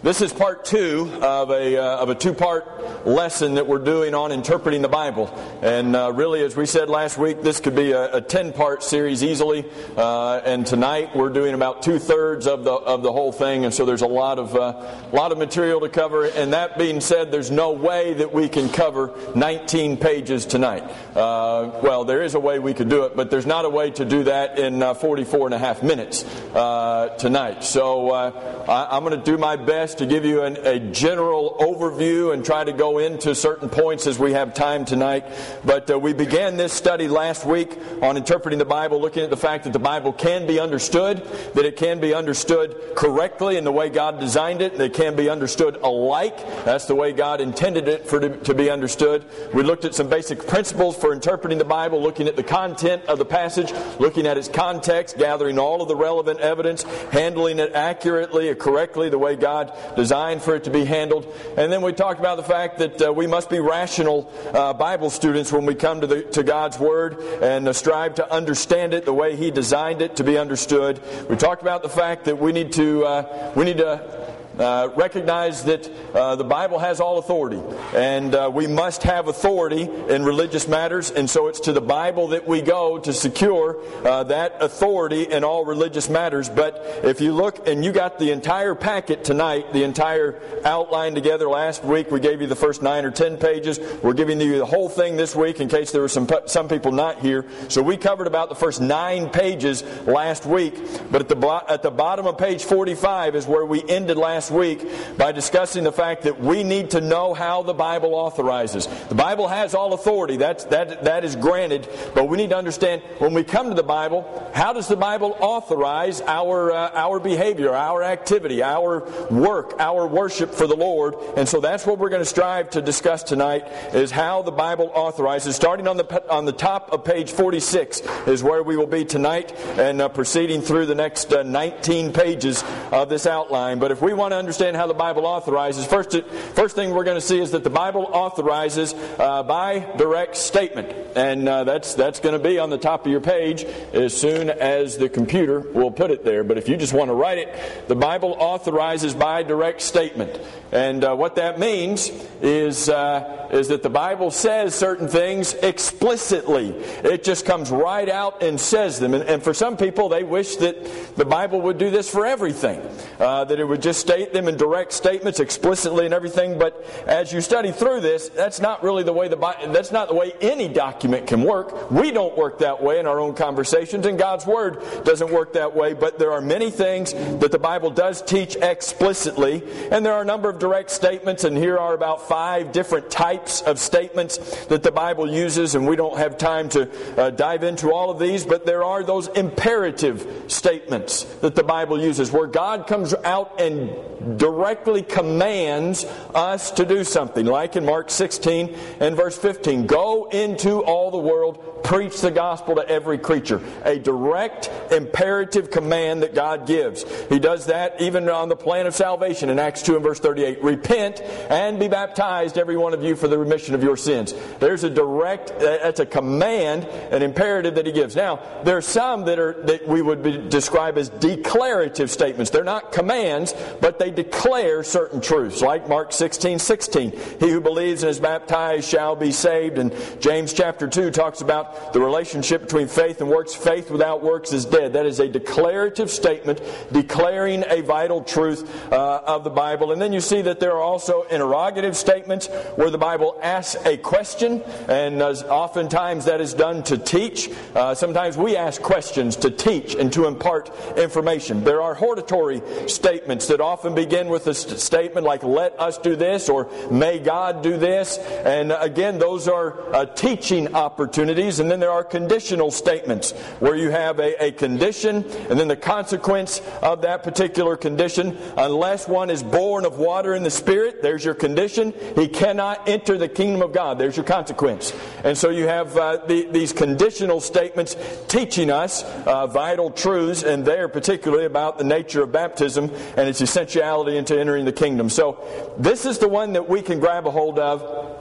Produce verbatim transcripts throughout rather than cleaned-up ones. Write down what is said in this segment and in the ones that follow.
This is part two of a uh, of a two-part lesson that we're doing on interpreting the Bible. And uh, really, as we said last week, this could be a, a ten-part series easily. Uh, and tonight we're doing about two-thirds of the of the whole thing, and so there's a lot of uh, lot of material to cover. And that being said, there's no way that we can cover nineteen pages tonight. Uh, well, there is a way we could do it, but there's not a way to do that in uh, forty-four and a half minutes uh, tonight. So uh, I, I'm going to do my best to give you an, a general overview and try to go into certain points as we have time tonight. But uh, we began this study last week on interpreting the Bible, looking at the fact that the Bible can be understood, that it can be understood correctly in the way God designed it, that it can be understood alike. That's the way God intended it for to, to be understood. We looked at some basic principles for interpreting the Bible, looking at the content of the passage, looking at its context, gathering all of the relevant evidence, handling it accurately or correctly the way God designed for it to be handled. And then we talked about the fact that uh, we must be rational uh, Bible students when we come to the to God's Word and uh, strive to understand it the way He designed it to be understood. We talked about the fact that we need to uh, we need to Uh, recognize that uh, the Bible has all authority, and uh, we must have authority in religious matters, and so it's to the Bible that we go to secure uh, that authority in all religious matters. But if you look, and you got the entire packet tonight, the entire outline together. Last week we gave you the first nine or ten pages. We're giving you the whole thing this week in case there were some some people not here. So we covered about the first nine pages last week, but at the at the bottom of page forty-five is where we ended last week by discussing the fact that we need to know how the Bible authorizes. The Bible has all authority. That's, that, that is granted. But we need to understand when we come to the Bible, how does the Bible authorize our, uh, our behavior, our activity, our work, our worship for the Lord? And so that's what we're going to strive to discuss tonight, is how the Bible authorizes. Starting on the on the top of page forty-six is where we will be tonight, and uh, proceeding through the next uh, nineteen pages of this outline. But if we want to understand how the Bible authorizes, first first thing we're going to see is that the Bible authorizes uh, by direct statement, and uh, that's that's going to be on the top of your page as soon as the computer will put it there. But if you just want to write it, the Bible authorizes by direct statement, and uh, what that means is uh, is that the Bible says certain things explicitly. It just comes right out and says them, and, and for some people, they wish that the Bible would do this for everything, uh, that it would just state them in direct statements explicitly and everything. But as you study through this, that's not really the way the Bible, that's not the way any document can work. We don't work that way in our own conversations, and God's Word doesn't work that way. But there are many things that the Bible does teach explicitly, and there are a number of direct statements, and here are about five different types of statements that the Bible uses, and we don't have time to uh, dive into all of these, but there are those imperative statements that the Bible uses, where God comes out and directly commands us to do something, like in Mark sixteen and verse fifteen. Go into all the world, preach the gospel to every creature. A direct imperative command that God gives. He does that even on the plan of salvation in Acts two and verse thirty-eight. Repent and be baptized, every one of you, for the remission of your sins. There's a direct, that's a command, an imperative that He gives. Now, there are some that are that we would be, describe as declarative statements. They're not commands, but they declare certain truths, like Mark sixteen sixteen. He who believes and is baptized shall be saved. And James chapter two talks about the relationship between faith and works. Faith without works is dead. That is a declarative statement declaring a vital truth uh, of the Bible. And then you see that there are also interrogative statements where the Bible asks a question, and uh, oftentimes that is done to teach. Uh, sometimes we ask questions to teach and to impart information. There are hortatory statements that often begin with a st- statement like, let us do this, or may God do this. And again, those are uh, teaching opportunities. And then there are conditional statements where you have a, a condition and then the consequence of that particular condition. Unless one is born of water and the Spirit, there's your condition. He cannot enter the kingdom of God. There's your consequence. And so you have uh, the, these conditional statements teaching us uh, vital truths, and they're particularly about the nature of baptism and its essentiality into entering the kingdom. So this is the one that we can grab a hold of,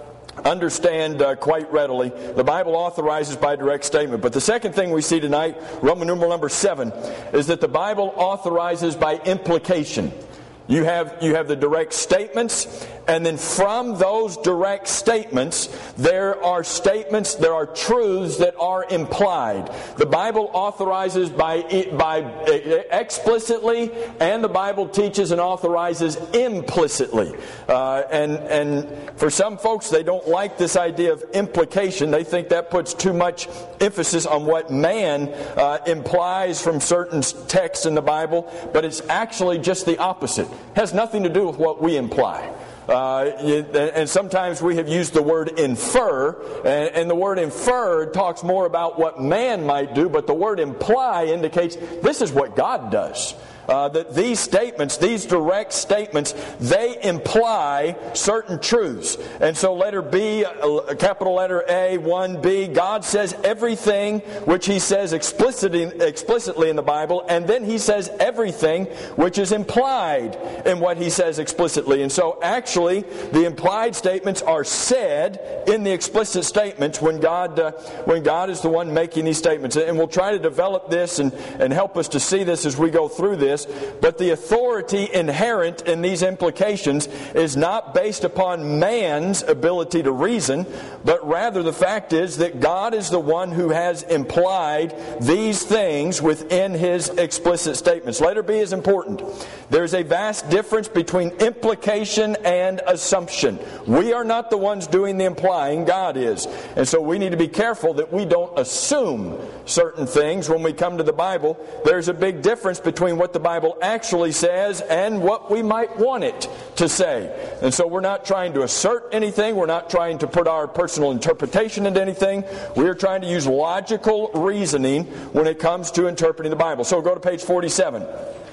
understand uh, quite readily. The Bible authorizes by direct statement. But the second thing we see tonight, Roman numeral number seven, is that the Bible authorizes by implication. You have, you have the direct statements, and then from those direct statements, there are statements, there are truths that are implied. The Bible authorizes by, by explicitly, and the Bible teaches and authorizes implicitly. Uh, and, and for some folks, they don't like this idea of implication. They think that puts too much emphasis on what man uh, implies from certain texts in the Bible, but it's actually just the opposite. It has nothing to do with what we imply. Uh, and sometimes we have used the word infer, and, and the word infer talks more about what man might do, but the word imply indicates this is what God does. Uh, that these statements, these direct statements, they imply certain truths. And so letter B, uh, capital letter A, one B, God says everything which He says explicitly, explicitly in the Bible, and then He says everything which is implied in what He says explicitly. And so actually, the implied statements are said in the explicit statements when God, uh, when God is the one making these statements. And we'll try to develop this and, and help us to see this as we go through this. But the authority inherent in these implications is not based upon man's ability to reason, but rather the fact is that God is the one who has implied these things within His explicit statements. Letter B is important. There's a vast difference between implication and assumption. We are not the ones doing the implying, God is. And so we need to be careful that we don't assume certain things when we come to the Bible. There's a big difference between what the Bible actually says and what we might want it to say. And so we're not trying to assert anything. We're not trying to put our personal interpretation into anything. We're trying to use logical reasoning when it comes to interpreting the Bible. So go to page forty-seven.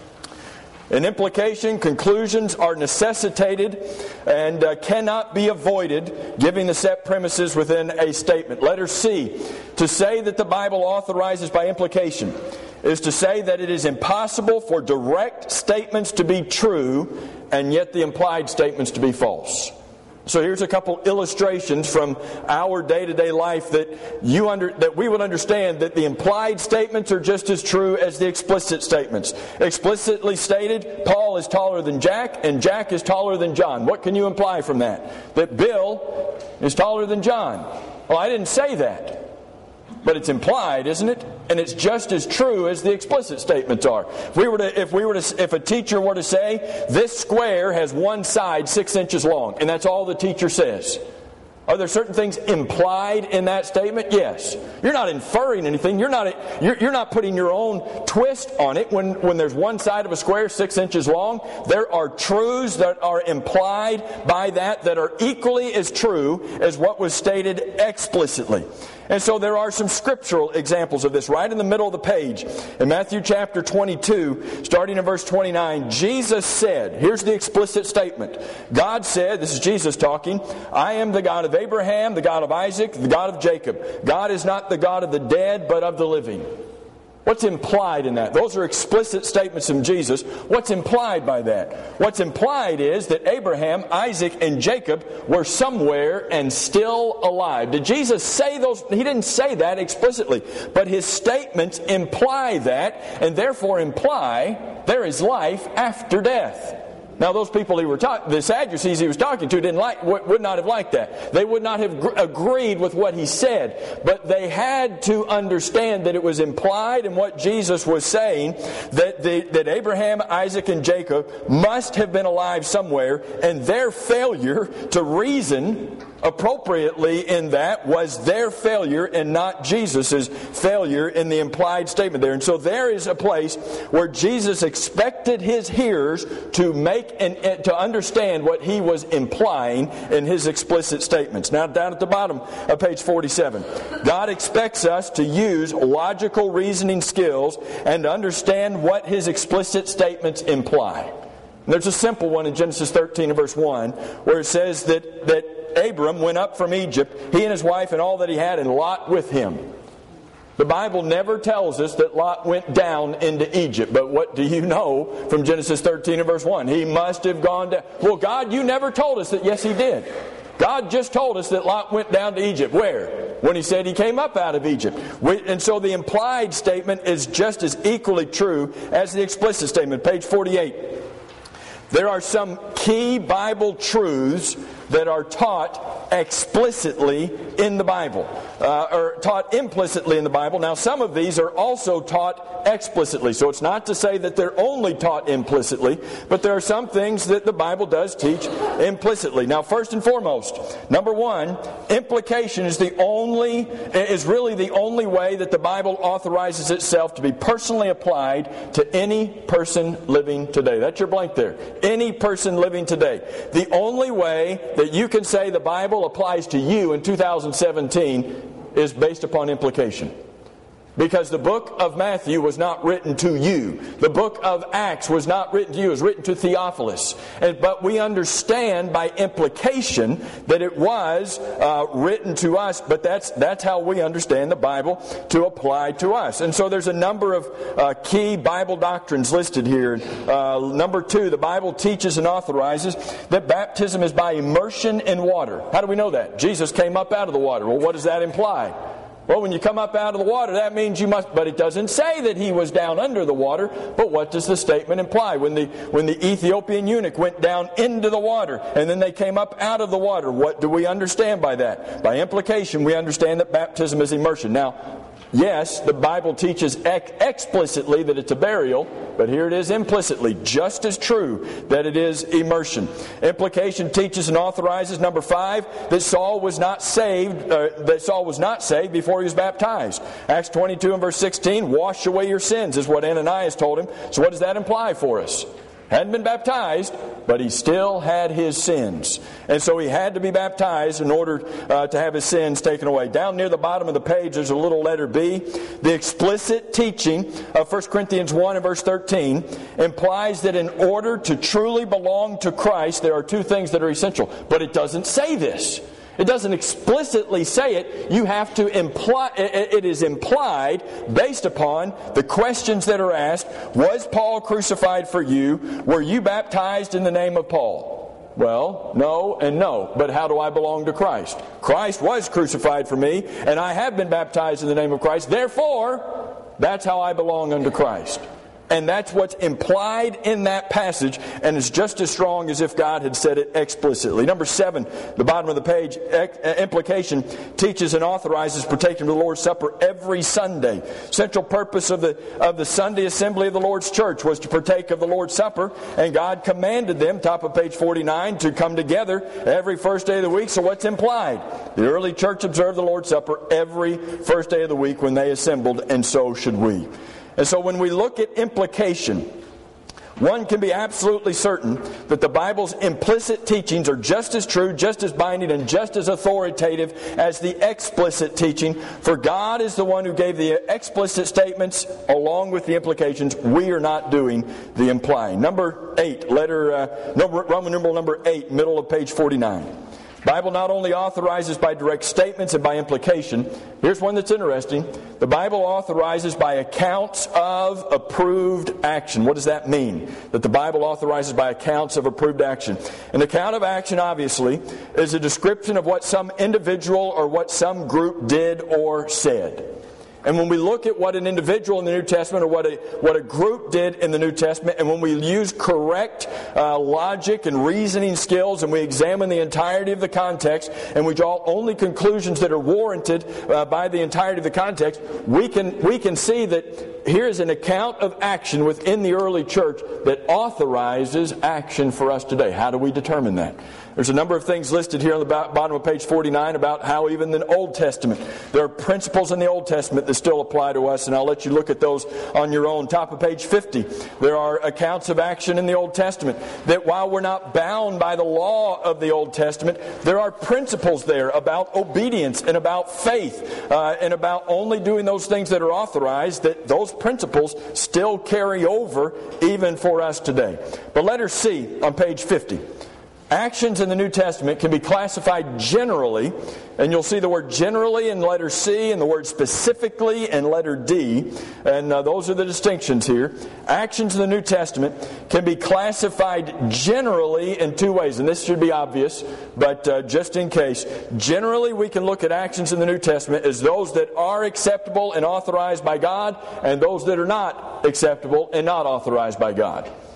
An implication, conclusions are necessitated and uh, cannot be avoided, giving the set premises within a statement. Letter C, to say that the Bible authorizes by implication is to say that it is impossible for direct statements to be true and yet the implied statements to be false. So here's a couple illustrations from our day-to-day life that you under, that we would understand that the implied statements are just as true as the explicit statements. Explicitly stated, Paul is taller than Jack, and Jack is taller than John. What can you imply from that? That Bill is taller than John. Well, I didn't say that. But it's implied, isn't it? And it's just as true as the explicit statements are. If we were to, if we were to, if a teacher were to say, this square has one side six inches long, and that's all the teacher says. Are there certain things implied in that statement? Yes. You're not inferring anything. You're not, you're, you're not putting your own twist on it when, when there's one side of a square six inches long. There are truths that are implied by that that are equally as true as what was stated explicitly. And so there are some scriptural examples of this right in the middle of the page. In Matthew chapter twenty-two, starting in verse twenty-nine, Jesus said, here's the explicit statement. God said, this is Jesus talking, I am the God of Abraham, the God of Isaac, the God of Jacob. God is not the God of the dead, but of the living. What's implied in that? Those are explicit statements from Jesus. What's implied by that? What's implied is that Abraham, Isaac, and Jacob were somewhere and still alive. Did Jesus say those? He didn't say that explicitly. But His statements imply that, and therefore imply there is life after death. Now, those people he were talking, the Sadducees he was talking to, didn't like, would not have liked that. They would not have gr- agreed with what he said, but they had to understand that it was implied in what Jesus was saying that the, that Abraham, Isaac, and Jacob must have been alive somewhere, and their failure to reason appropriately in that was their failure and not Jesus' failure in the implied statement there. And so there is a place where Jesus expected His hearers to make and to understand what He was implying in His explicit statements. Now down at the bottom of page forty-seven, God expects us to use logical reasoning skills and to understand what His explicit statements imply. And there's a simple one in Genesis thirteen and verse one where it says that that Abram went up from Egypt, he and his wife and all that he had, and Lot with him. The Bible never tells us that Lot went down into Egypt. But what do you know from Genesis thirteen and verse one? He must have gone down. Well, God, you never told us that. Yes, He did. God just told us that Lot went down to Egypt. Where? When He said he came up out of Egypt. And so the implied statement is just as equally true as the explicit statement. Page forty-eight. There are some key Bible truths that are taught explicitly in the Bible, uh, or taught implicitly in the Bible. Now, some of these are also taught explicitly. So it's not to say that they're only taught implicitly, but there are some things that the Bible does teach implicitly. Now, first and foremost, number one, implication is the only, is really the only way that the Bible authorizes itself to be personally applied to any person living today. That's your blank there. Any person living today. The only way that you can say the Bible applies to you in two thousand seventeen is based upon implication. Because the book of Matthew was not written to you. The book of Acts was not written to you. It was written to Theophilus. And, but we understand by implication that it was uh, written to us. But that's that's how we understand the Bible to apply to us. And so there's a number of uh, key Bible doctrines listed here. Uh, number two, the Bible teaches and authorizes that baptism is by immersion in water. How do we know that? Jesus came up out of the water. Well, what does that imply? Well, when you come up out of the water, that means you must, but it doesn't say that he was down under the water, but what does the statement imply? When the when the Ethiopian eunuch went down into the water, and then they came up out of the water, what do we understand by that? By implication, we understand that baptism is immersion. Now, yes, the Bible teaches ex- explicitly that it's a burial, but here it is implicitly, just as true that it is immersion. Implication teaches and authorizes, number five, that Saul was not saved, uh, that Saul was not saved before he was baptized. Acts twenty-two and verse sixteen, wash away your sins, is what Ananias told him. So what does that imply for us? Hadn't been baptized, but he still had his sins. And so he had to be baptized in order uh, to have his sins taken away. Down near the bottom of the page, there's a little letter B. The explicit teaching of First Corinthians one and verse thirteen implies that in order to truly belong to Christ, there are two things that are essential. But it doesn't say this. It doesn't explicitly say it. You have to imply, it is implied based upon the questions that are asked. Was Paul crucified for you? Were you baptized in the name of Paul? Well, no and no. But how do I belong to Christ? Christ was crucified for me, and I have been baptized in the name of Christ. Therefore, that's how I belong unto Christ. And that's what's implied in that passage, and it's just as strong as if God had said it explicitly. Number seven, the bottom of the page, implication teaches and authorizes partaking of the Lord's Supper every Sunday. Central purpose of the of the Sunday assembly of the Lord's church was to partake of the Lord's Supper, and God commanded them, top of page forty-nine, to come together every first day of the week. So what's implied? The early church observed the Lord's Supper every first day of the week when they assembled, and so should we. And so when we look at implication, one can be absolutely certain that the Bible's implicit teachings are just as true, just as binding, and just as authoritative as the explicit teaching. For God is the one who gave the explicit statements along with the implications. We are not doing the implying. Number eight, letter uh, number, Roman numeral number eight, middle of page forty-nine. Bible not only authorizes by direct statements and by implication. Here's one that's interesting. The Bible authorizes by accounts of approved action. What does that mean? That the Bible authorizes by accounts of approved action. An account of action, obviously, is a description of what some individual or what some group did or said. And when we look at what an individual in the New Testament or what a what a group did in the New Testament, and when we use correct uh, logic and reasoning skills, and we examine the entirety of the context, and we draw only conclusions that are warranted uh, by the entirety of the context, we can we can see that here is an account of action within the early church that authorizes action for us today. How do we determine that? There's a number of things listed here on the bottom of page forty-nine about how even in the Old Testament, there are principles in the Old Testament that still apply to us, and I'll let you look at those on your own. Top of page fifty, there are accounts of action in the Old Testament that while we're not bound by the law of the Old Testament, there are principles there about obedience and about faith uh, and about only doing those things that are authorized, that those principles still carry over even for us today. But letter C on page fifty. Actions in the New Testament can be classified generally, and you'll see the word generally in letter C and the word specifically in letter D, and uh, those are the distinctions here. Actions in the New Testament can be classified generally in two ways, and this should be obvious, but uh, just in case. Generally, we can look at actions in the New Testament as those that are acceptable and authorized by God, and those that are not acceptable and not authorized by God.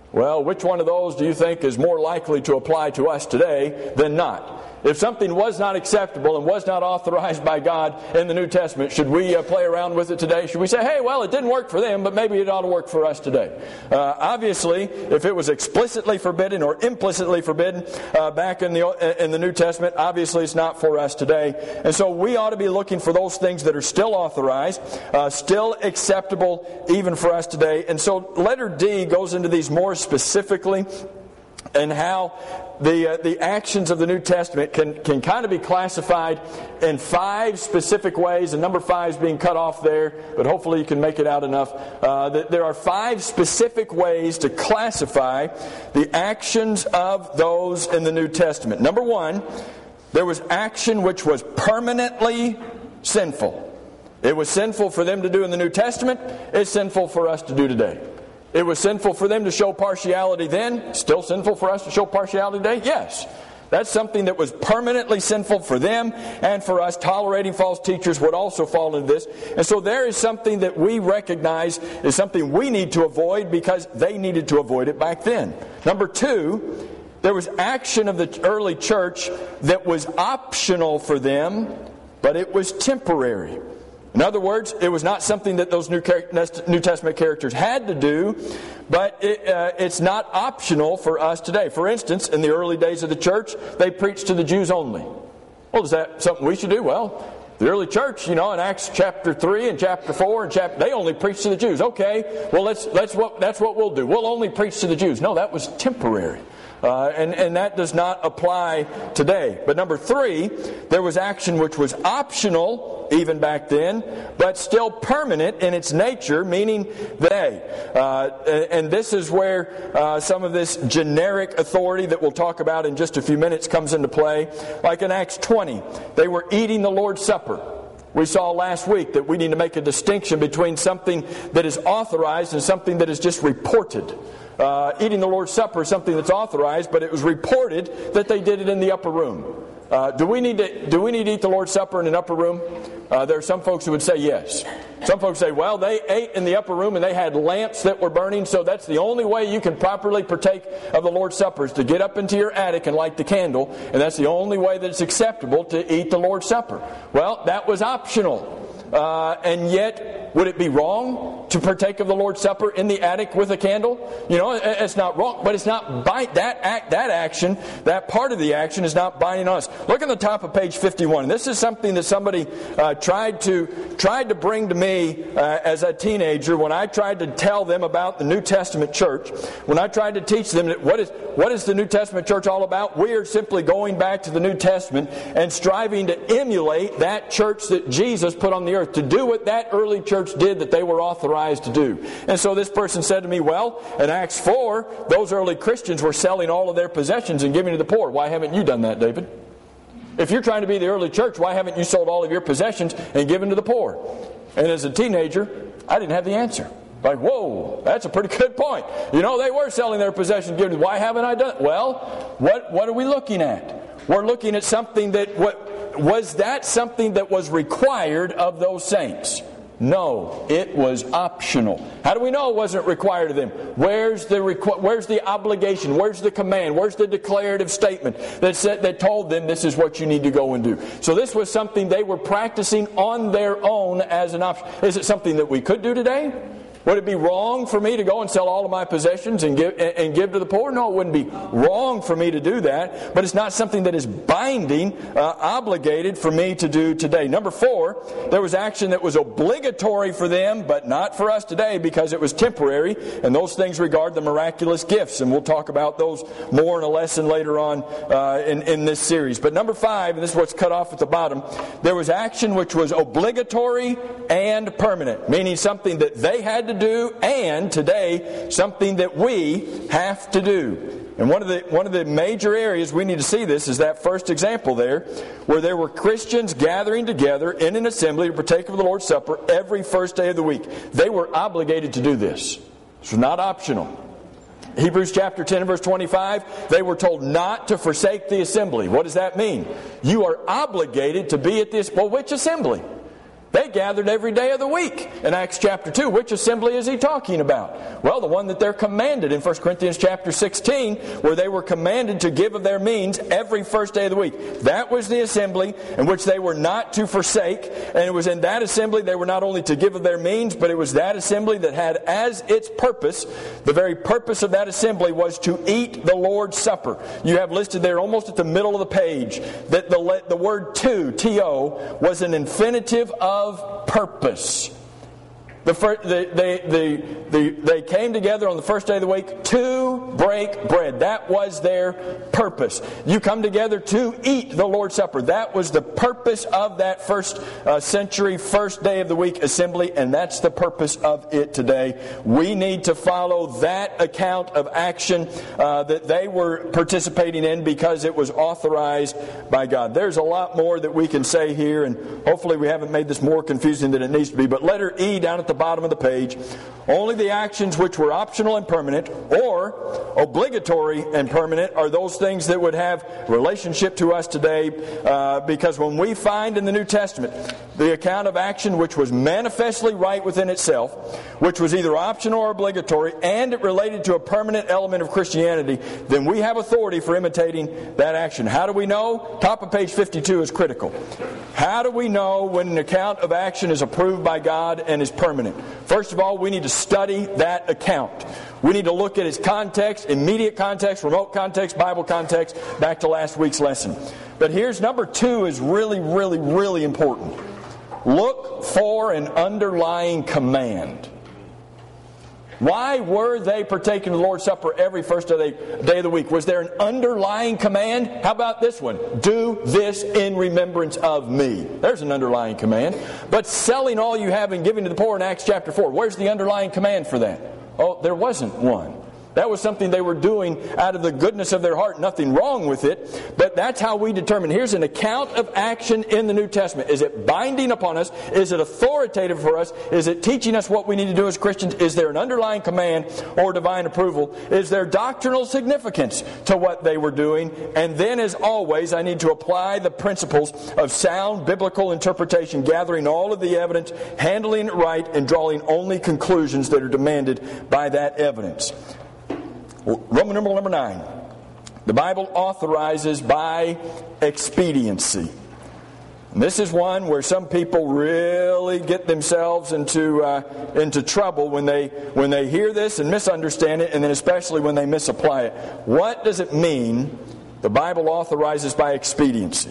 Well, which one of those do you think is more likely to apply to us today than not? If something was not acceptable and was not authorized by God in the New Testament, should we uh, play around with it today? Should we say, hey, well, it didn't work for them, but maybe it ought to work for us today? Uh, obviously, if it was explicitly forbidden or implicitly forbidden uh, back in the in the New Testament, obviously it's not for us today. And so we ought to be looking for those things that are still authorized, uh, still acceptable even for us today. And so letter D goes into these more specifically, and how the uh, the actions of the New Testament can, can kind of be classified in five specific ways, and number five is being cut off there, but hopefully you can make it out enough. Uh, that there are five specific ways to classify the actions of those in the New Testament. Number one, there was action which was permanently sinful. It was sinful for them to do in the New Testament. It's sinful for us to do today. It was sinful for them to show partiality then. Still sinful for us to show partiality today? Yes. That's something that was permanently sinful for them and for us. Tolerating false teachers would also fall into this. And so there is something that we recognize is something we need to avoid because they needed to avoid it back then. Number two, there was action of the early church that was optional for them, but it was temporary. In other words, it was not something that those New Testament characters had to do, but it, uh, it's not optional for us today. For instance, in the early days of the church, they preached to the Jews only. Well, is that something we should do? Well, the early church, you know, in Acts chapter three and chapter four and chapter, they only preached to the Jews. Okay, well, let's, let's what, that's what we'll do. We'll only preach to the Jews. No, that was temporary. Uh, and, and that does not apply today. But number three, there was action which was optional even back then, but still permanent in its nature, meaning they. Uh, and this is where uh, some of this generic authority that we'll talk about in just a few minutes comes into play. Like in Acts twenty, they were eating the Lord's Supper. We saw last week that we need to make a distinction between something that is authorized and something that is just reported. Uh, eating the Lord's Supper is something that's authorized, but it was reported that they did it in the upper room. Uh, do we need to do we need to eat the Lord's Supper in an upper room? Uh, there are some folks who would say yes. Some folks say, well, they ate in the upper room and they had lamps that were burning, so that's the only way you can properly partake of the Lord's Supper is to get up into your attic and light the candle, and that's the only way that it's acceptable to eat the Lord's Supper. Well, that was optional. Uh, and yet, would it be wrong to partake of the Lord's Supper in the attic with a candle? You know, it's not wrong, but it's not bind, that act, that action, that part of the action is not binding on us. Look at the top of page fifty-one. And this is something that somebody uh, tried to tried to bring to me uh, as a teenager when I tried to tell them about the New Testament church. When I tried to teach them that what is what is the New Testament church all about? We are simply going back to the New Testament and striving to emulate that church that Jesus put on the earth, to do what that early church did that they were authorized to do. And so this person said to me, well, in Acts four, those early Christians were selling all of their possessions and giving to the poor. Why haven't you done that, David? If you're trying to be the early church, why haven't you sold all of your possessions and given to the poor? And as a teenager, I didn't have the answer. Like, whoa, that's a pretty good point. You know, they were selling their possessions. Giving. Why haven't I done it? Well, what, what are we looking at? We're looking at something that, what, was that something that was required of those saints? No, it was optional. How do we know it wasn't required of them? Where's the requ- Where's the obligation? Where's the command? Where's the declarative statement that said, that told them this is what you need to go and do? So this was something they were practicing on their own as an option. Is it something that we could do today? Would it be wrong for me to go and sell all of my possessions and give and give to the poor? No, it wouldn't be wrong for me to do that, but it's not something that is binding, uh, obligated for me to do today. Number four, there was action that was obligatory for them, but not for us today because it was temporary, and those things regard the miraculous gifts, and we'll talk about those more in a lesson later on uh, in, in this series. But number five, and this is what's cut off at the bottom, there was action which was obligatory and permanent, meaning something that they had to do, and today something that we have to do. And one of the one of the major areas we need to see this is that first example there, where there were Christians gathering together in an assembly to partake of the Lord's Supper every first day of the week. They were obligated to do this. This was not optional. Hebrews chapter ten and verse twenty-five, they were told not to forsake the assembly. What does that mean? You are obligated to be at this. Well, which assembly? They gathered every day of the week in Acts chapter two. Which assembly is he talking about? Well, the one that they're commanded in First Corinthians chapter sixteen, where they were commanded to give of their means every first day of the week. That was the assembly in which they were not to forsake. And it was in that assembly they were not only to give of their means, but it was that assembly that had as its purpose, the very purpose of that assembly was to eat the Lord's Supper. You have listed there almost at the middle of the page that the, the word to, T O, was an infinitive of Of purpose. The first, the, they, the, the, they came together on the first day of the week to break bread. That was their purpose. You come together to eat the Lord's Supper. That was the purpose of that first uh, century, first day of the week assembly, and that's the purpose of it today. We need to follow that account of action uh, that they were participating in because it was authorized by God. There's a lot more that we can say here, and hopefully we haven't made this more confusing than it needs to be. But letter E down at the bottom of the page, only the actions which were optional and permanent or obligatory and permanent are those things that would have relationship to us today, uh, because when we find in the New Testament the account of action which was manifestly right within itself, which was either optional or obligatory, and it related to a permanent element of Christianity, then we have authority for imitating that action. How do we know? Top of page fifty-two is critical. How do we know when an account of action is approved by God and is permanent? First of all, we need to study that account. We need to look at its context, immediate context, remote context, Bible context, back to last week's lesson. But here's number two is really, really, really important. Look for an underlying command. Why were they partaking of the Lord's Supper every first day of the week? Was there an underlying command? How about this one? Do this in remembrance of me. There's an underlying command. But selling all you have and giving to the poor in Acts chapter four, where's the underlying command for that? Oh, there wasn't one. That was something they were doing out of the goodness of their heart. Nothing wrong with it. But that's how we determine. Here's an account of action in the New Testament. Is it binding upon us? Is it authoritative for us? Is it teaching us what we need to do as Christians? Is there an underlying command or divine approval? Is there doctrinal significance to what they were doing? And then, as always, I need to apply the principles of sound biblical interpretation, gathering all of the evidence, handling it right, and drawing only conclusions that are demanded by that evidence. Roman numeral number nine. The Bible authorizes by expediency. And this is one where some people really get themselves into uh, into trouble when they when they hear this and misunderstand it, and then especially when they misapply it. What does it mean? The Bible authorizes by expediency.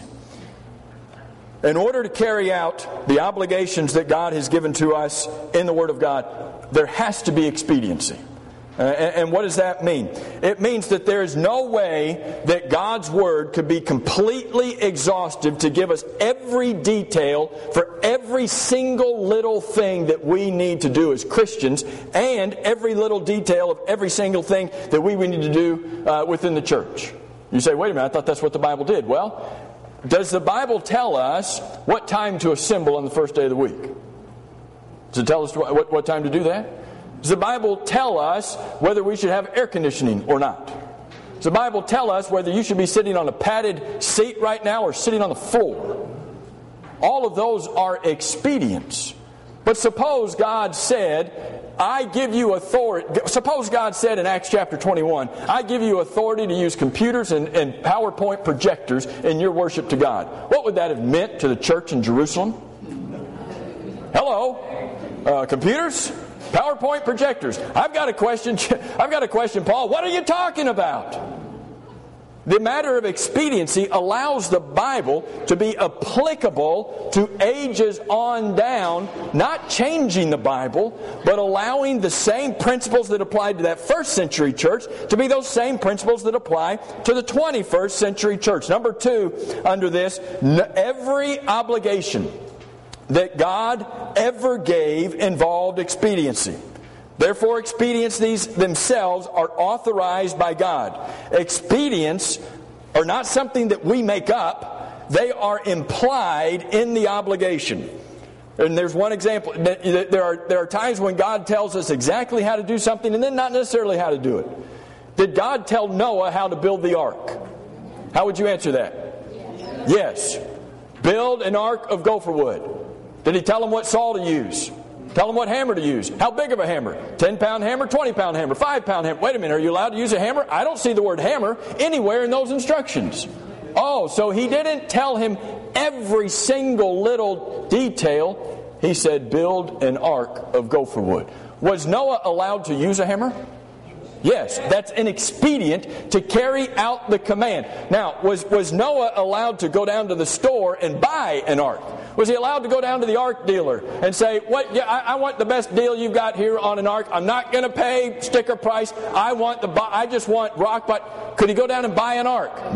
In order to carry out the obligations that God has given to us in the Word of God, there has to be expediency. Uh, and, and what does that mean? It means that there is no way that God's Word could be completely exhaustive to give us every detail for every single little thing that we need to do as Christians, and every little detail of every single thing that we need to do uh, within the church. You say, wait a minute, I thought that's what the Bible did. Well, does the Bible tell us what time to assemble on the first day of the week? Does it tell us what, what time to do that? Does the Bible tell us whether we should have air conditioning or not? Does the Bible tell us whether you should be sitting on a padded seat right now or sitting on the floor? All of those are expedients. But suppose God said, I give you authority. Suppose God said in Acts chapter twenty-one, I give you authority to use computers and, and PowerPoint projectors in your worship to God. What would that have meant to the church in Jerusalem? Hello? Uh, computers? PowerPoint projectors. I've got a question. I've got a question, Paul. What are you talking about? The matter of expediency allows the Bible to be applicable to ages on down, not changing the Bible, but allowing the same principles that applied to that first century church to be those same principles that apply to the twenty-first century church. Number two, under this, every obligation that God ever gave involved expediency. Therefore, expediencies themselves are authorized by God. Expedients are not something that we make up. They are implied in the obligation. And there's one example. There are, there are times when God tells us exactly how to do something and then not necessarily how to do it. Did God tell Noah how to build the ark? How would you answer that? Yes. Build an ark of gopher wood. Did he tell them what saw to use? Tell them what hammer to use. How big of a hammer? ten pound hammer, twenty pound hammer, five pound hammer. Wait a minute, are you allowed to use a hammer? I don't see the word hammer anywhere in those instructions. Oh, so he didn't tell him every single little detail. He said, build an ark of gopher wood. Was Noah allowed to use a hammer? Yes, that's an expedient to carry out the command. Now, was, was Noah allowed to go down to the store and buy an ark? Was he allowed to go down to the ark dealer and say, "What? Yeah, I, I want the best deal you've got here on an ark. I'm not going to pay sticker price. I want the. I just want rock." But could he go down and buy an ark?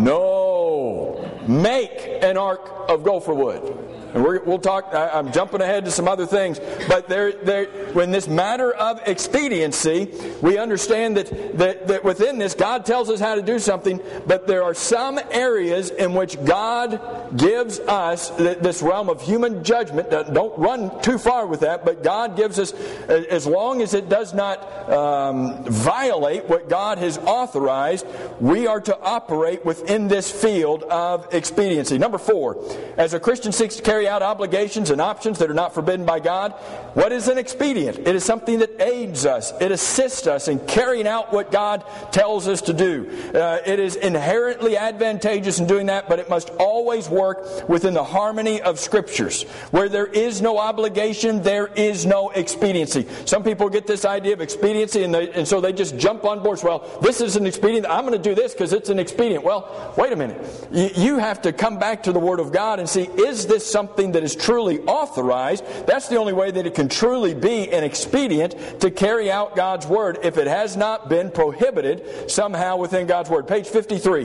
No. Make an ark of gopher wood. And we're, we'll talk. I, I'm jumping ahead to some other things, but there, there. When this matter of expediency, we understand that, that that within this, God tells us how to do something, but there are some areas in which God gives us this realm of human judgment. Don't run too far with that, but God gives us, as long as it does not um, violate what God has authorized, we are to operate within this field of expediency. Number four, as a Christian seeks to carry out obligations and options that are not forbidden by God, what is an expedient? It is something that aids us. It assists us in carrying out what God tells us to do. Uh, it is inherently advantageous in doing that, but it must always work within the harmony of Scriptures. Where there is no obligation, there is no expediency. Some people get this idea of expediency, and, they, and so they just jump on board. Well, this is an expedient. I'm going to do this because it's an expedient. Well, wait a minute. You, you have to come back to the Word of God and see, is this something that is truly authorized? That's the only way that it can truly be an expedient to carry out God's Word, if it has not been prohibited somehow within God's Word. Page fifty-three.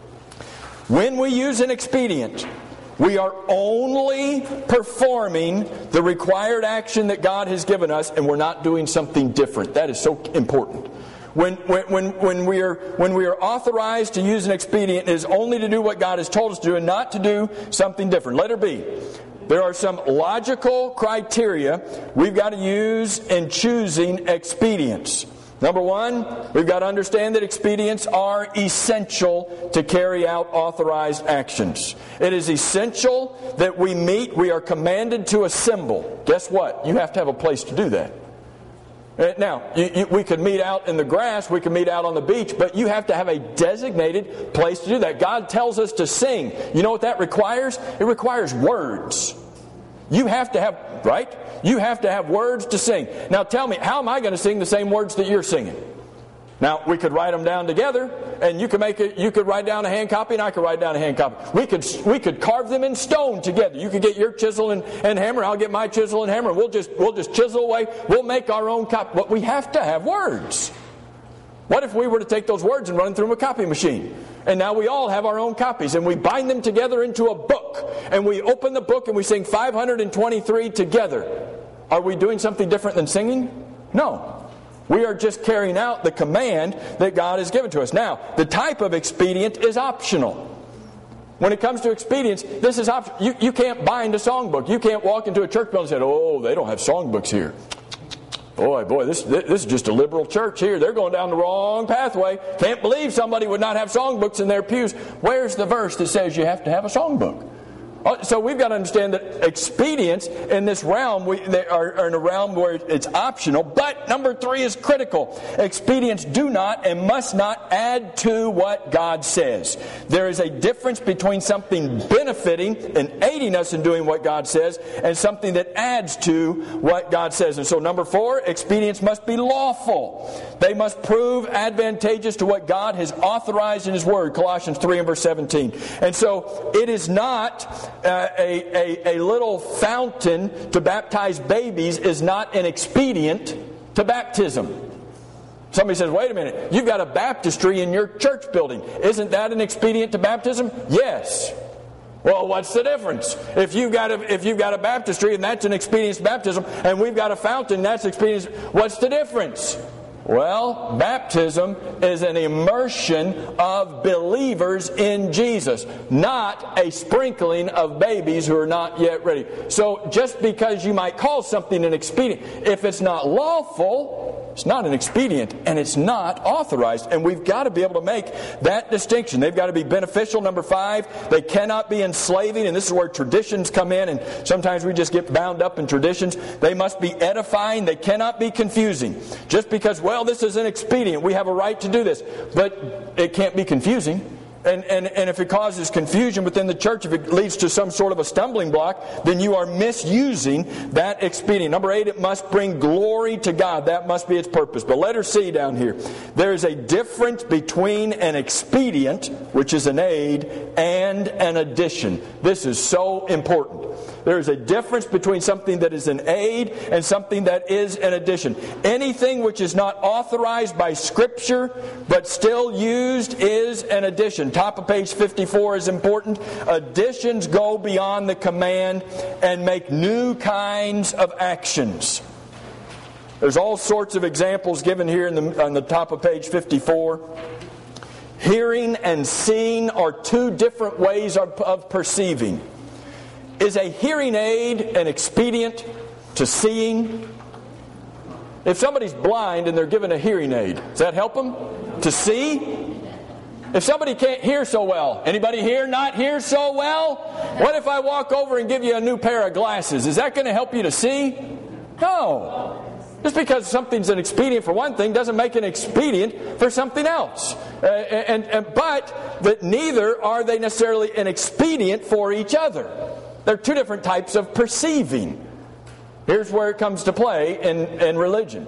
When we use an expedient, we are only performing the required action that God has given us, and we're not doing something different. That is so important. When, when, when, we are, when we are authorized to use an expedient, it is only to do what God has told us to do and not to do something different. Letter B. There are some logical criteria we've got to use in choosing expedients. Number one, we've got to understand that expedients are essential to carry out authorized actions. It is essential that we meet, we are commanded to assemble. Guess what? You have to have a place to do that. Now, you, you, we could meet out in the grass, we could meet out on the beach, but you have to have a designated place to do that. God tells us to sing. You know what that requires? It requires words. You have to have, right? You have to have words to sing. Now tell me, how am I going to sing the same words that you're singing? Now, we could write them down together, and you could make it. You could write down a hand copy, and I could write down a hand copy. We could we could carve them in stone together. You could get your chisel and, and hammer. I'll get my chisel and hammer. We'll just we'll just chisel away. We'll make our own copy. But we have to have words. What if we were to take those words and run them through a copy machine? And now we all have our own copies, and we bind them together into a book, and we open the book and we sing five hundred twenty-three together. Are we doing something different than singing? No. We are just carrying out the command that God has given to us. Now, the type of expedient is optional. When it comes to expedience, this is optional. You, you can't bind a songbook. You can't walk into a church building and say, "Oh, they don't have songbooks here. Boy, boy, this, this is just a liberal church here. They're going down the wrong pathway. Can't believe somebody would not have songbooks in their pews." Where's the verse that says you have to have a songbook? So we've got to understand that expedience in this realm we, they are, are in a realm where it's optional. But number three is critical. Expedients do not and must not add to what God says. There is a difference between something benefiting and aiding us in doing what God says and something that adds to what God says. And so number four, expedients must be lawful. They must prove advantageous to what God has authorized in His Word. Colossians three and verse seventeen. And so it is not... Uh, a, a, a little fountain to baptize babies is not an expedient to baptism. Somebody says, "Wait a minute, you've got a baptistry in your church building. Isn't that an expedient to baptism?" Yes. Well, what's the difference? If you've got a, if you've got a baptistry and that's an expedient to baptism, and we've got a fountain, that's expedient, what's the difference? Well, baptism is an immersion of believers in Jesus, not a sprinkling of babies who are not yet ready. So just because you might call something an expedient, if it's not lawful, it's not an expedient, and it's not authorized. And we've got to be able to make that distinction. They've got to be beneficial. Number five, they cannot be enslaving, and this is where traditions come in, and sometimes we just get bound up in traditions. They must be edifying. They cannot be confusing. Just because, well, this is an expedient, we have a right to do this, but it can't be confusing. And, and, and if it causes confusion within the church, if it leads to some sort of a stumbling block, then you are misusing that expedient. Number eight, it must bring glory to God. That must be its purpose. But letter C down here, there is a difference between an expedient, which is an aid, and an addition. This is so important. There is a difference between something that is an aid and something that is an addition. Anything which is not authorized by Scripture but still used is an addition. Top of page fifty-four is important. Additions go beyond the command and make new kinds of actions. There's all sorts of examples given here in the, on the top of page fifty-four. Hearing and seeing are two different ways of, of perceiving. Is a hearing aid an expedient to seeing? If somebody's blind and they're given a hearing aid, does that help them to see? If somebody can't hear so well, anybody here not hear so well? What if I walk over and give you a new pair of glasses? Is that going to help you to see? No. Just because something's an expedient for one thing doesn't make it an expedient for something else. Uh, and, and but that neither are they necessarily an expedient for each other. They're two different types of perceiving. Here's where it comes to play in, in religion.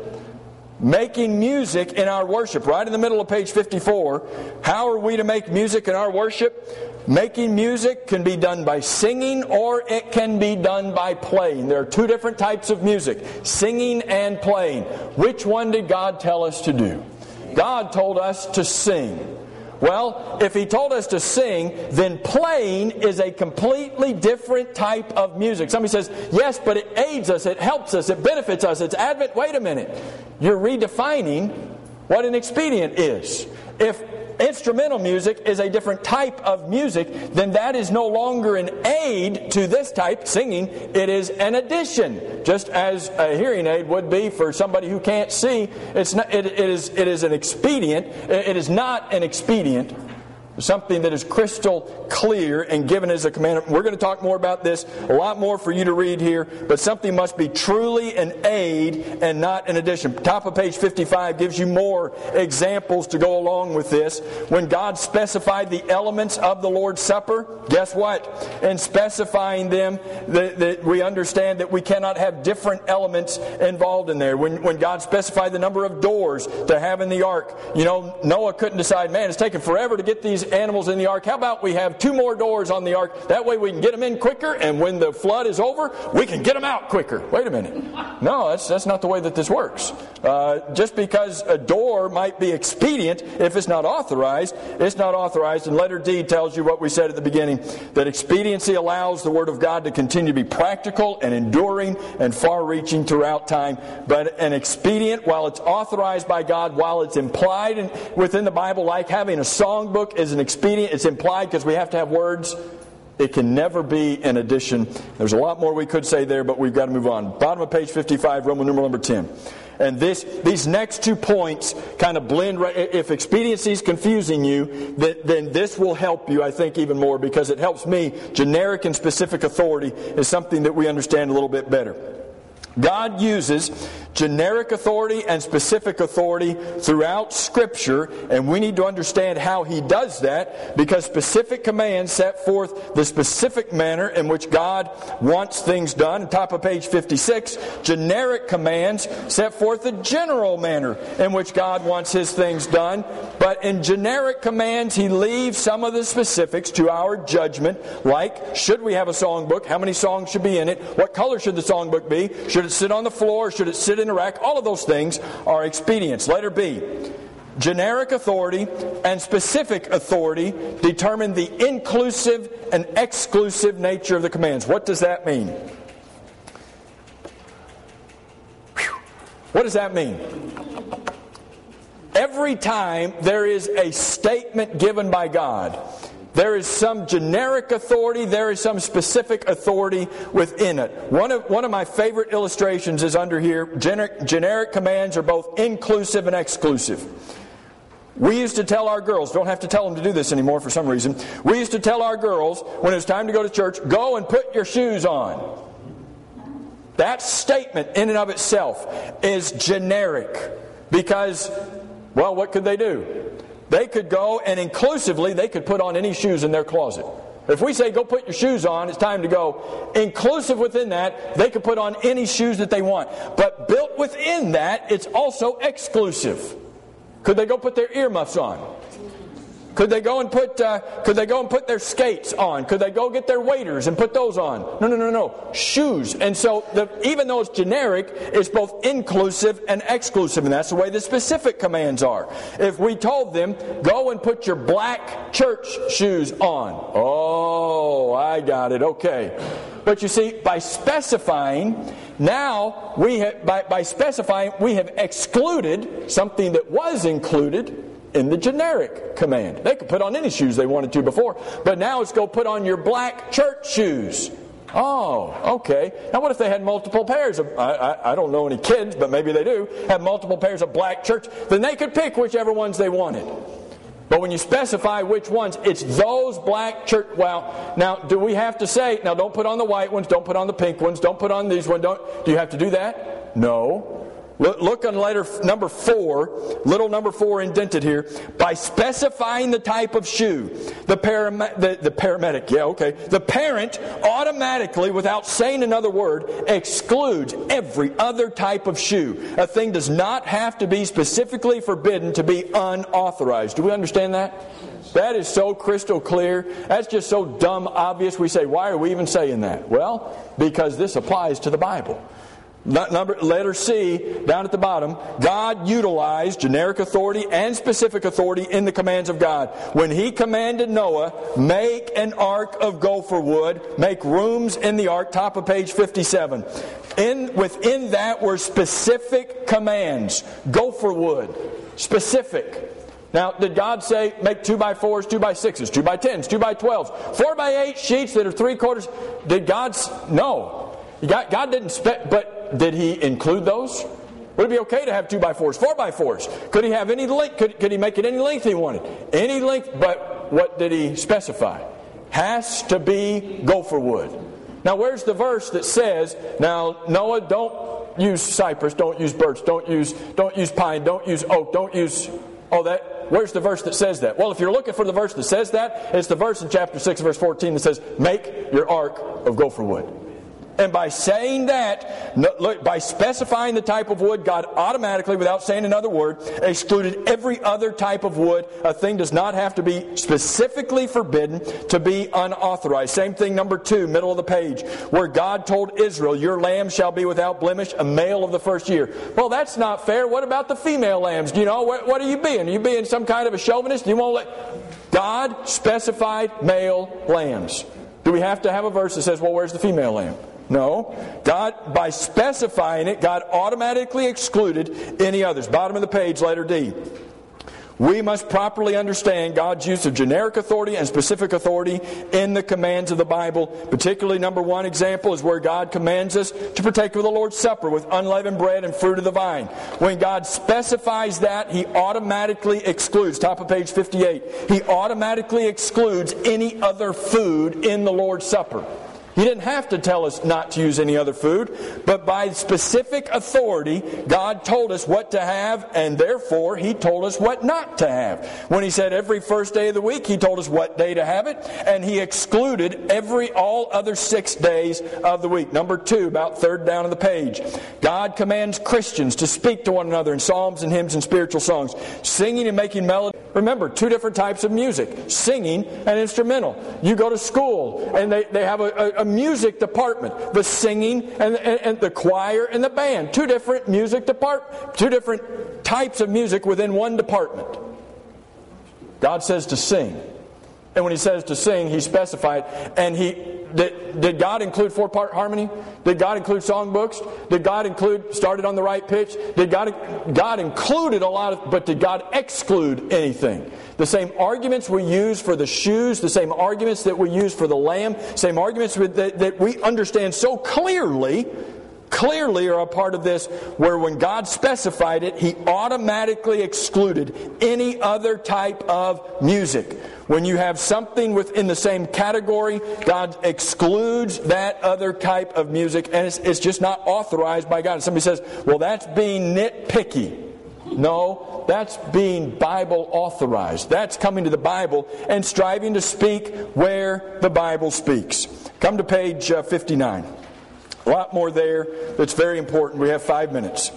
Making music in our worship. Right in the middle of page fifty-four. How are we to make music in our worship? Making music can be done by singing or it can be done by playing. There are two different types of music. Singing and playing. Which one did God tell us to do? God told us to sing. Well, if He told us to sing, then playing is a completely different type of music. Somebody says, yes, but it aids us, it helps us, it benefits us, it's advent. Wait a minute. You're redefining what an expedient is. If instrumental music is a different type of music, then that is no longer an aid to this type, singing. It is an addition. Just as a hearing aid would be for somebody who can't see, it's not, it, it, is, it is an expedient. It is not an expedient. Something that is crystal clear and given as a commandment. We're going to talk more about this, a lot more for you to read here, but something must be truly an aid and not an addition. Top of page fifty-five gives you more examples to go along with this. When God specified the elements of the Lord's Supper, guess what? In specifying them, that, that we understand that we cannot have different elements involved in there. When, when God specified the number of doors to have in the ark, you know, Noah couldn't decide, man, it's taken forever to get these animals in the ark. How about we have two more doors on the ark? That way we can get them in quicker, and when the flood is over, we can get them out quicker. Wait a minute. No, that's, that's not the way that this works. Uh, just because a door might be expedient, if it's not authorized, it's not authorized. And letter D tells you what we said at the beginning, that expediency allows the Word of God to continue to be practical and enduring and far-reaching throughout time. But an expedient, while it's authorized by God, while it's implied in, within the Bible, like having a songbook is an expedient, it's implied because we have to have words. It can never be an addition. There's a lot more we could say there, but we've got to move on. Bottom of page fifty-five, Roman numeral number ten. And this, these next two points kind of blend. If expediency is confusing you, then this will help you, I think, even more, because it helps me. Generic and specific authority is something that we understand a little bit better. God uses generic authority and specific authority throughout Scripture, and we need to understand how He does that, because specific commands set forth the specific manner in which God wants things done. Top of page fifty-six, generic commands set forth the general manner in which God wants His things done. But in generic commands, He leaves some of the specifics to our judgment, like, should we have a songbook? How many songs should be in it? What color should the songbook be? Should it sit on the floor? Should it sit in a rack? All of those things are expedients. Letter B. Generic authority and specific authority determine the inclusive and exclusive nature of the commands. What does that mean? Whew. What does that mean? every time there is a statement given by God, there is some generic authority, there is some specific authority within it. One of, one of my favorite illustrations is under here. Generic, generic commands are both inclusive and exclusive. We used to tell our girls, don't have to tell them to do this anymore for some reason, we used to tell our girls when it was time to go to church, go and put your shoes on. That statement in and of itself is generic because, well, what could they do? They could go and inclusively they could put on any shoes in their closet. If we say go put your shoes on, it's time to go. Inclusive within that, they could put on any shoes that they want. But built within that, it's also exclusive. Could they go put their earmuffs on? Could they go and put uh, could they go and put their skates on? Could they go get their waders and put those on? No, no, no, no. Shoes. And so the, even though it's generic, it's both inclusive and exclusive. And that's the way the specific commands are. If we told them, go and put your black church shoes on. Oh, I got it. Okay. But you see, by specifying, now we have, by, by specifying, we have excluded something that was included in the generic command. They could put on any shoes they wanted to before, but now it's go put on your black church shoes. Oh, okay. Now what if they had multiple pairs of, I, I, I don't know any kids, but maybe they do, have multiple pairs of black church, then they could pick whichever ones they wanted. But when you specify which ones, it's those black church. Well, now do we have to say, now don't put on the white ones, don't put on the pink ones, don't put on these ones, don't, do you have to do that? No. Look, look on letter number four, little number four indented here. By specifying the type of shoe, the, param- the, the paramedic, yeah, okay, the parent automatically, without saying another word, excludes every other type of shoe. A thing does not have to be specifically forbidden to be unauthorized. Do we understand that? That is so crystal clear. That's just so dumb obvious. We say, why are we even saying that? Well, because this applies to the Bible. Number, letter C, down at the bottom, God utilized generic authority and specific authority in the commands of God. When He commanded Noah, make an ark of gopher wood, make rooms in the ark, top of page fifty-seven. In, within that were specific commands. Gopher wood. Specific. Now, did God say make two by fours, two by sixes, two by tens, two by twelves, four by eight sheets that are three quarters? Did God? No. God, God didn't spec, but did He include those? Would it be okay to have two by fours, four by fours? Could He have any length? Could, could He make it any length He wanted? Any length, but what did He specify? Has to be gopher wood. Now, where's the verse that says, now, Noah, don't use cypress, don't use birch, don't use, don't use pine, don't use oak, don't use all that? Where's the verse that says that? Well, if you're looking for the verse that says that, it's the verse in chapter six, verse fourteen that says, make your ark of gopher wood. And by saying that, look, by specifying the type of wood, God automatically, without saying another word, excluded every other type of wood. A thing does not have to be specifically forbidden to be unauthorized. Same thing, number two, middle of the page, where God told Israel, your lamb shall be without blemish, a male of the first year. Well, that's not fair. What about the female lambs? Do you know, what, what are you being? Are you being some kind of a chauvinist? You won't let... God specified male lambs. Do we have to have a verse that says, well, where's the female lamb? No. God, by specifying it, God automatically excluded any others. Bottom of the page, letter D. We must properly understand God's use of generic authority and specific authority in the commands of the Bible. Particularly, number one example is where God commands us to partake of the Lord's Supper with unleavened bread and fruit of the vine. When God specifies that, He automatically excludes, top of page fifty-eight, He automatically excludes any other food in the Lord's Supper. He didn't have to tell us not to use any other food, but by specific authority, God told us what to have, and therefore He told us what not to have. When He said every first day of the week, He told us what day to have it, and He excluded every all other six days of the week. Number two, about third down of the page. God commands Christians to speak to one another in psalms and hymns and spiritual songs, singing and making melody. Remember, two different types of music, singing and instrumental. You go to school, and they, they have a, a, a music department, the singing and, and, and the choir and the band. Two different music depart, two different types of music within one department. God says to sing. And when he says to sing, he specified. And he did, did God include four-part harmony? Did God include songbooks? Did God include started on the right pitch? Did God God included a lot of, but did God exclude anything? The same arguments we use for the shoes, the same arguments that we use for the lamb, same arguments that, that we understand so clearly, clearly are a part of this, where when God specified it, He automatically excluded any other type of music. When you have something within the same category, God excludes that other type of music, and it's, it's just not authorized by God. And somebody says, well, that's being nitpicky. No, that's being Bible authorized. That's coming to the Bible and striving to speak where the Bible speaks. Come to page uh, fifty-nine. A lot more there that's very important. We have five minutes.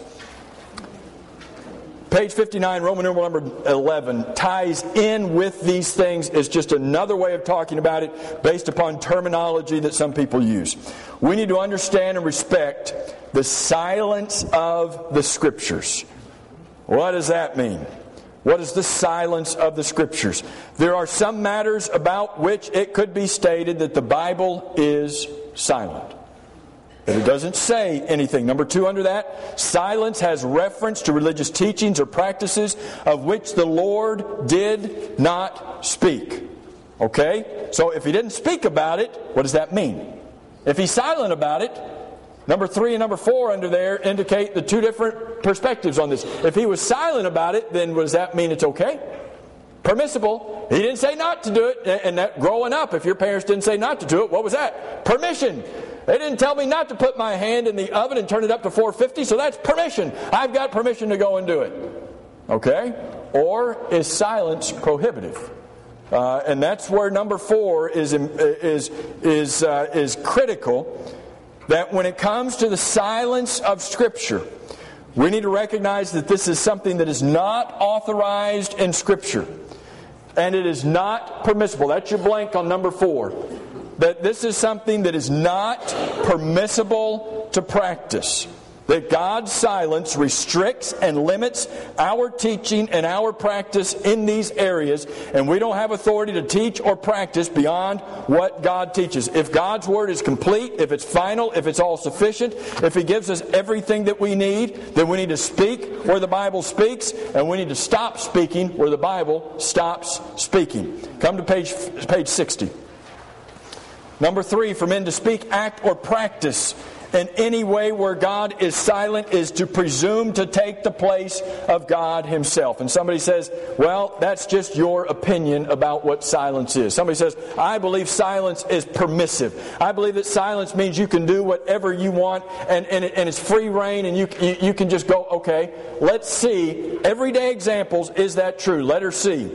Page fifty-nine, Roman numeral number eleven, ties in with these things. Is just another way of talking about it based upon terminology that some people use. We need to understand and respect the silence of the Scriptures. What does that mean? What is the silence of the Scriptures? There are some matters about which it could be stated that the Bible is silent. But it doesn't say anything. Number two under that, silence has reference to religious teachings or practices of which the Lord did not speak. Okay? So if He didn't speak about it, what does that mean? If He's silent about it, number three and number four under there indicate the two different perspectives on this. If He was silent about it, then what does that mean? It's okay? Permissible. He didn't say not to do it. And that, growing up, if your parents didn't say not to do it, what was that? Permission. They didn't tell me not to put my hand in the oven and turn it up to four fifty, so that's permission. I've got permission to go and do it. Okay? Or is silence prohibitive? Uh, and that's where number four is is is uh, is critical. That when it comes to the silence of Scripture, we need to recognize that this is something that is not authorized in Scripture. And it is not permissible. That's your blank on number four. That this is something that is not permissible to practice. That God's silence restricts and limits our teaching and our practice in these areas, and we don't have authority to teach or practice beyond what God teaches. If God's Word is complete, if it's final, if it's all sufficient, if He gives us everything that we need, then we need to speak where the Bible speaks, and we need to stop speaking where the Bible stops speaking. Come to page, page sixty. Number three, for men to speak, act, or practice in any way where God is silent is to presume to take the place of God Himself. And somebody says, well, that's just your opinion about what silence is. Somebody says, I believe silence is permissive. I believe that silence means you can do whatever you want and, and, it, and it's free reign and you, you, you can just go, okay, let's see. Everyday examples, is that true? Letter C.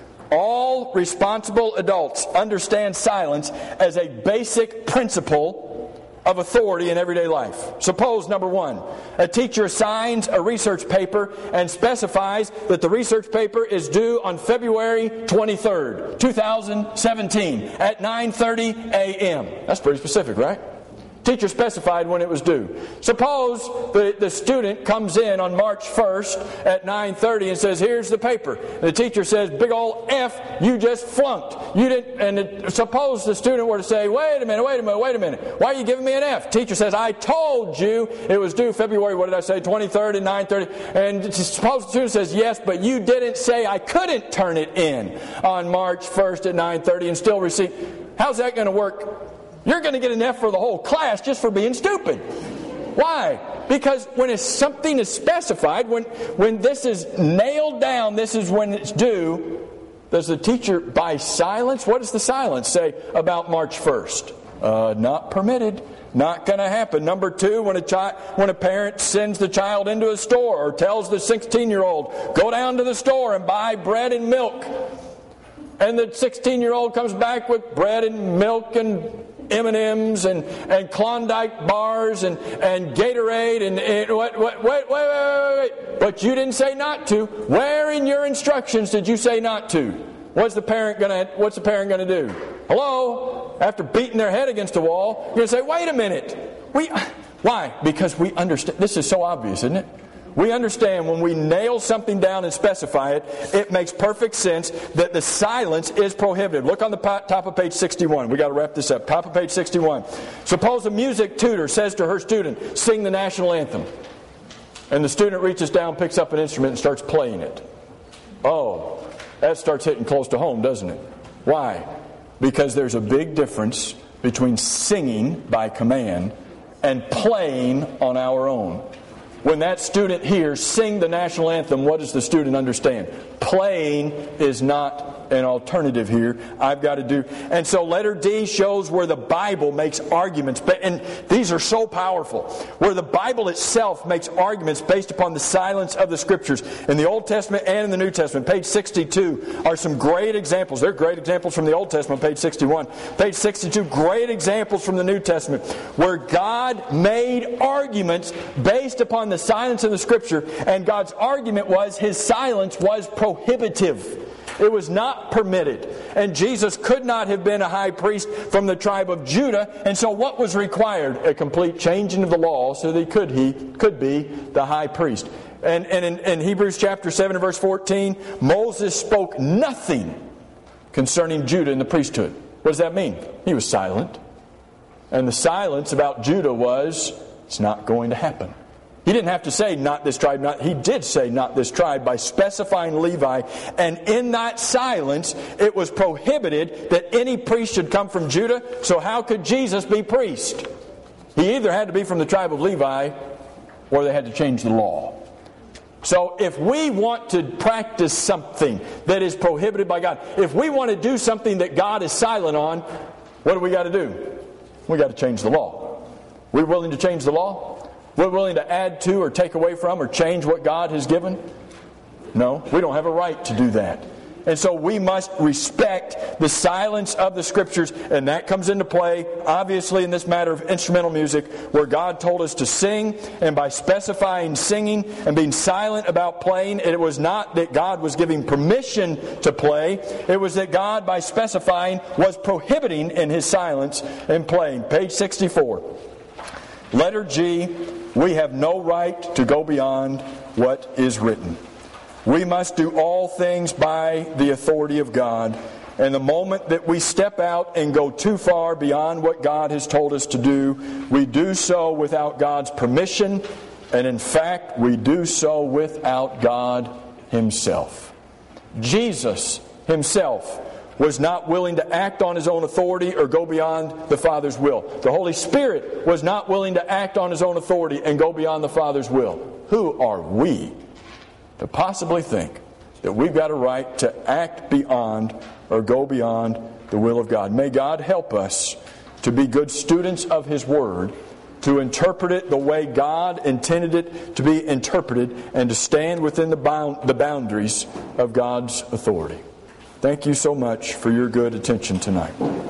All responsible adults understand silence as a basic principle of authority in everyday life. Suppose, number one, a teacher assigns a research paper and specifies that the research paper is due on February twenty-third, twenty seventeen at nine thirty a.m. That's pretty specific, right? Teacher specified when it was due. Suppose the, the student comes in on March first at nine thirty and says, here's the paper. The teacher says, big old F, you just flunked. You didn't. And it, suppose the student were to say, wait a minute, wait a minute, wait a minute. Why are you giving me an F? Teacher says, I told you it was due February, what did I say, twenty-third at nine thirty. And suppose the student says, yes, but you didn't say I couldn't turn it in on March first at nine thirty and still receive. How's that going to work? You're going to get an F for the whole class just for being stupid. Why? Because when it's something is specified, when, when this is nailed down, this is when it's due, does the teacher, by silence, what does the silence say about March first? Uh, not permitted. Not going to happen. Number two, when a child, when a parent sends the child into a store or tells the sixteen-year-old, go down to the store and buy bread and milk. And the sixteen-year-old comes back with bread and milk and M and M's and, and Klondike bars and, and Gatorade and, and wait, wait, wait, wait, wait, wait. But you didn't say not to. Where in your instructions did you say not to? What's the parent gonna what's the parent gonna do? Hello? After beating their head against the wall, you're gonna say, wait a minute. We why? Because we understand. This is so obvious, isn't it? We understand when we nail something down and specify it, it makes perfect sense that the silence is prohibited. Look on the top of page sixty-one. We've got to wrap this up. Top of page sixty-one. Suppose a music tutor says to her student, sing the national anthem. And the student reaches down, picks up an instrument, and starts playing it. Oh, that starts hitting close to home, doesn't it? Why? Because there's a big difference between singing by command and playing on our own. When that student hears sing the national anthem, what does the student understand? Playing is not an alternative here. I've got to do. And so letter D shows where the Bible makes arguments. And these are so powerful. Where the Bible itself makes arguments based upon the silence of the Scriptures. In the Old Testament and in the New Testament. Page sixty-two are some great examples. They're great examples from the Old Testament, page sixty-one. Page sixty-two, great examples from the New Testament. Where God made arguments based upon the silence of the Scripture. And God's argument was His silence was prohibitive. It was not permitted. And Jesus could not have been a high priest from the tribe of Judah. And so what was required? A complete changing of the law so that he could, he could be the high priest. And, and in, in Hebrews chapter seven and verse fourteen, Moses spoke nothing concerning Judah and the priesthood. What does that mean? He was silent. And the silence about Judah was, it's not going to happen. He didn't have to say, not this tribe, not. He did say, not this tribe, by specifying Levi. And in that silence, it was prohibited that any priest should come from Judah. So how could Jesus be priest? He either had to be from the tribe of Levi, or they had to change the law. So if we want to practice something that is prohibited by God, if we want to do something that God is silent on, what do we got to do? We got to change the law. We're willing to change the law? We're willing to add to or take away from or change what God has given? No, we don't have a right to do that. And so we must respect the silence of the Scriptures, and that comes into play, obviously, in this matter of instrumental music, where God told us to sing, and by specifying singing and being silent about playing, it was not that God was giving permission to play, it was that God, by specifying, was prohibiting in His silence and playing. Page sixty-four. Letter G, we have no right to go beyond what is written. We must do all things by the authority of God. And the moment that we step out and go too far beyond what God has told us to do, we do so without God's permission. And in fact, we do so without God Himself. Jesus Himself was not willing to act on His own authority or go beyond the Father's will. The Holy Spirit was not willing to act on His own authority and go beyond the Father's will. Who are we to possibly think that we've got a right to act beyond or go beyond the will of God? May God help us to be good students of His Word, to interpret it the way God intended it to be interpreted, and to stand within the bound, the boundaries of God's authority. Thank you so much for your good attention tonight.